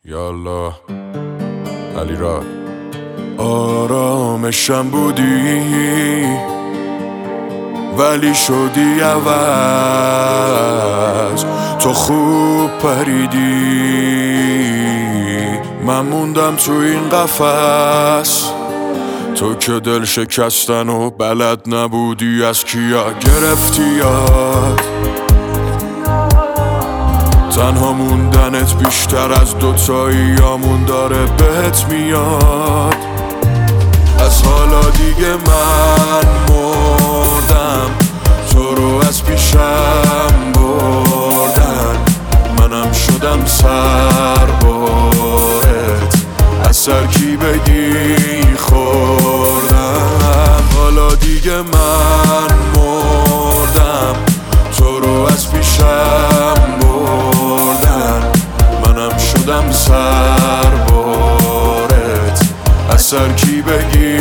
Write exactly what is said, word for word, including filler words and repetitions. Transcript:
یالا علی را آرامشم بودی ولی شدی عوض. تو خوب پریدی من موندم تو این قفس. تو که دل شکستن و بلد نبودی از کیا گرفتی یاد. تنها موندنت بیشتر از دوتاییامون داره بهت میاد. از حالا دیگه من مردم تو رو از پیشم بردن. منم شدم سربارت از سر کی بگی خوردم. حالا دیگه من مردم تو رو از پیشم بردن. منم شدم سربارت از سر کی بگی